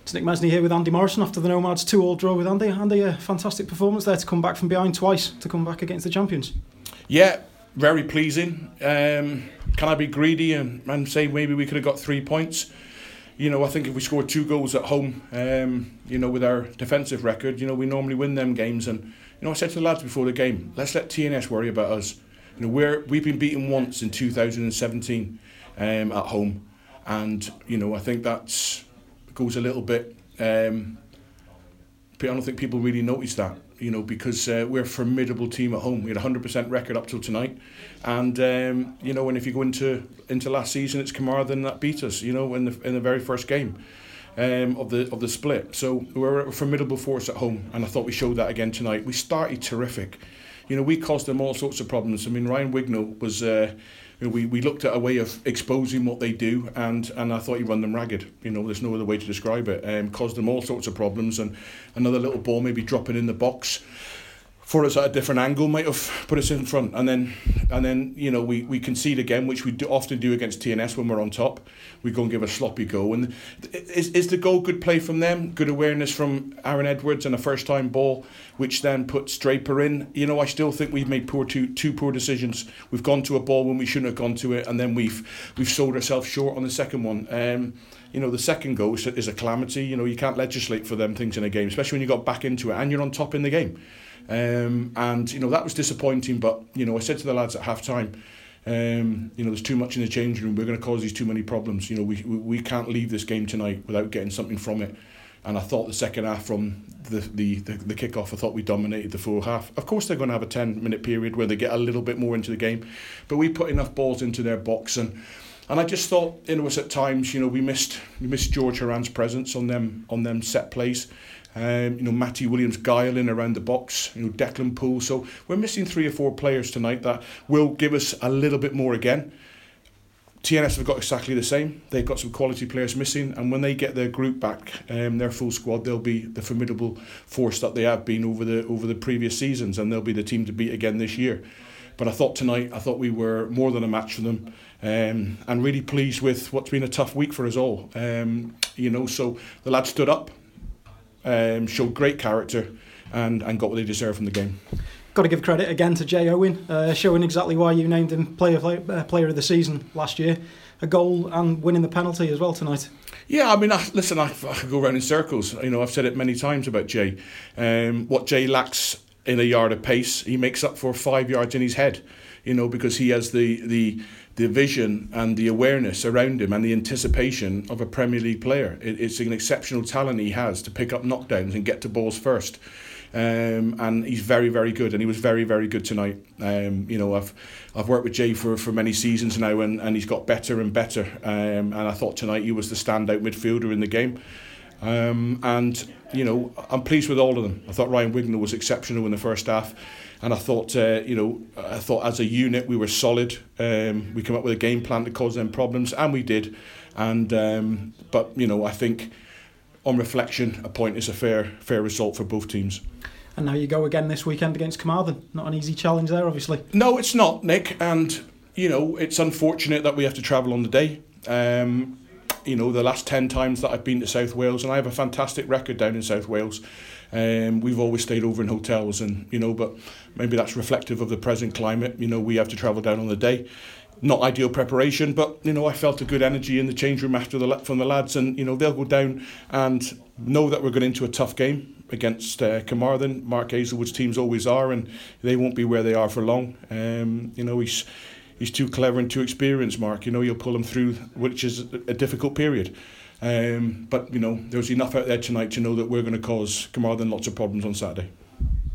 It's Nick Mesney here with Andy Morrison after the Nomads 2-2 draw with Andy. Andy, a fantastic performance there to come back from behind twice, to come back against the champions. Yeah, very pleasing. Can I be greedy and say maybe we could have got 3 points? You know, I think if we scored 2 goals at home, with our defensive record, we normally win them games. And, I said to the lads before the game, let's let TNS worry about us. We've been beaten once in 2017 at home. And, I think that goes a little bit... I don't think people really notice that, because we're a formidable team at home. We had a 100% record up till tonight. And, and if you go into last season, it's Carmarthen that beat us, in the very first game of the split. So we're a formidable force at home, and I thought we showed that again tonight. We started terrific. We caused them all sorts of problems. I mean, Ryan Wignall was... we looked at a way of exposing what they do, and I thought he run them ragged. There's no other way to describe it. Caused them all sorts of problems, and another little ball maybe dropping in the box for us at a different angle might have put us in front, and then we concede again, which we often do against TNS when we're on top. We go and give a sloppy go, and is the goal good play from them, good awareness from Aaron Edwards and a first time ball, which then puts Draper in. I still think we've made two poor decisions. We've gone to a ball when we shouldn't have gone to it, and then we've sold ourselves short on the second one. The second goal is a calamity. You can't legislate for them things in a game, especially when you got back into it and you're on top in the game. That was disappointing, but I said to the lads at half time, there's too much in the changing room. We're going to cause these too many problems. We can't leave this game tonight without getting something from it. And I thought the second half, from the kick-off, I thought we dominated the full half. Of course, they're going to have a 10-minute period where they get a little bit more into the game, but we put enough balls into their box, and I just thought it was at times, we missed George Horan's presence on them set plays. Matty Williams guiling around the box, Declan Poole. So we're missing 3 or 4 players tonight that will give us a little bit more again. TNS have got exactly the same. They've got some quality players missing, and when they get their group back, their full squad, they'll be the formidable force that they have been over the previous seasons, and they'll be the team to beat again this year. But I thought tonight, we were more than a match for them, and really pleased with what's been a tough week for us all. So the lads stood up, showed great character, and got what they deserve from the game. Got to give credit again to Jay Owen, showing exactly why you named him player of the season last year. A goal and winning the penalty as well tonight. Yeah, I mean, I could go around in circles. I've said it many times about Jay. What Jay lacks in a yard of pace, he makes up for 5 yards in his head. Because he has the vision and the awareness around him and the anticipation of a Premier League player. It's an exceptional talent he has to pick up knockdowns and get to balls first. And he's very, very good, and he was very, very good tonight. I've worked with Jay for many seasons now, and he's got better and better. And I thought tonight he was the standout midfielder in the game. I'm pleased with all of them. I thought Ryan Wignall was exceptional in the first half. And I thought as a unit we were solid. We came up with a game plan to cause them problems, and we did. But I think on reflection, a point is a fair result for both teams. And now you go again this weekend against Carmarthen. Not an easy challenge there, obviously. No, it's not, Nick. And it's unfortunate that we have to travel on the day. The last 10 times that I've been to South Wales, and I have a fantastic record down in South Wales. We've always stayed over in hotels, and but maybe that's reflective of the present climate. We have to travel down on the day. Not ideal preparation, but I felt a good energy in the change room from the lads, and they'll go down and know that we're going into a tough game against Carmarthen. Mark Hazelwood's teams always are, and they won't be where they are for long. He's too clever and too experienced, Mark. He'll pull them through, which is a difficult period. But there's enough out there tonight to know that we're going to cause Carmarthen lots of problems on Saturday.